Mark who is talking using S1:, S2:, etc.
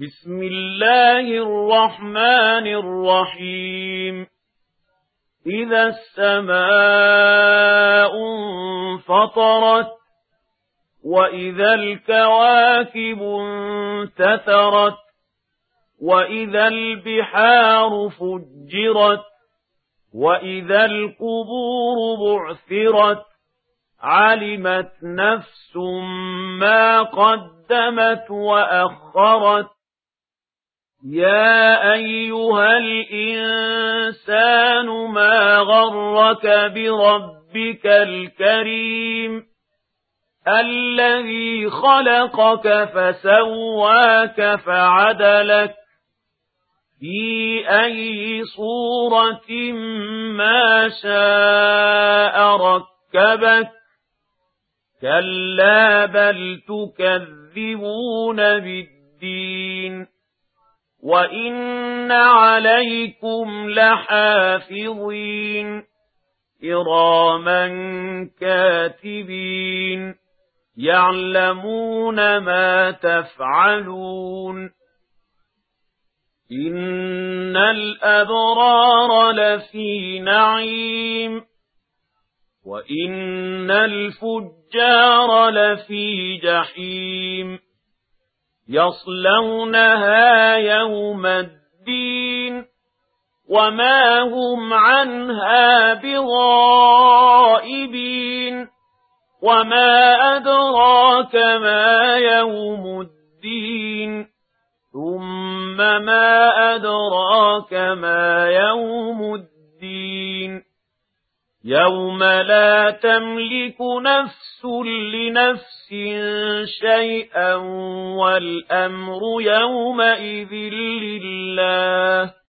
S1: بسم الله الرحمن الرحيم إذا السماء انفطرت وإذا الكواكب انتثرت وإذا البحار فجرت وإذا القبور بعثرت علمت نفس ما قدمت وأخرت يا أيها الإنسان ما غرك بربك الكريم الذي خلقك فسواك فعدلك في أي صورة ما شاء ركبك كلا بل تكذبون بالدين وإن عليكم لحافظين كراما كاتبين يعلمون ما تفعلون إن الأبرار لفي نعيم وإن الفجار لفي جحيم يصلونها يوم الدين وما هم عنها بغائبين وما أدراك ما يوم الدين ثم ما أدراك ما يوم الدين يوم لا تملك نفس لنفس شيئا والأمر يومئذ لله